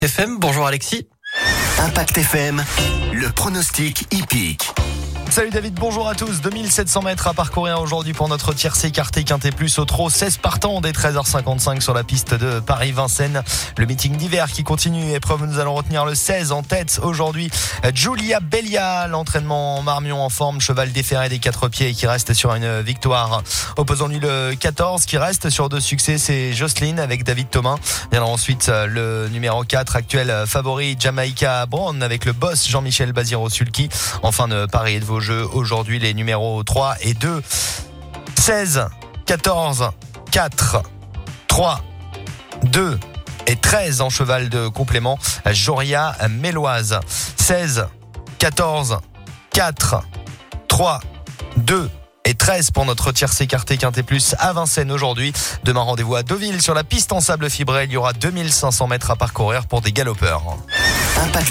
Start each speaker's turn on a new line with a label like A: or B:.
A: FM, bonjour Alexis.
B: Impact FM, le pronostic hippique.
C: Salut David, bonjour à tous. 2700 mètres à parcourir aujourd'hui pour notre tiercé écarté Quintet Plus au trot. 16 partants dès 13h55 sur la piste de Paris-Vincennes. Le meeting d'hiver qui continue. Épreuve, nous allons retenir le 16 en tête aujourd'hui. Julia Bellia, l'entraînement en marmion en forme, cheval déferré des 4 pieds et qui reste sur une victoire. Opposons-lui le 14 qui reste sur 2 succès, c'est Jocelyne avec David Thomas. Viendra ensuite le numéro 4, actuel favori Jamaica Brown avec le boss Jean-Michel Baziro-Sulky. Enfin de Paris et de vos jeux aujourd'hui, les numéros 3 et 2, 16, 14, 4, 3, 2 et 13 en cheval de complément. Joria Méloise. 16, 14, 4, 3, 2 et 13 pour notre tiercé écarté Quintet Plus à Vincennes aujourd'hui. Demain, rendez-vous à Deauville sur la piste en sable fibré. Il y aura 2500 mètres à parcourir pour des galopeurs.
B: Impact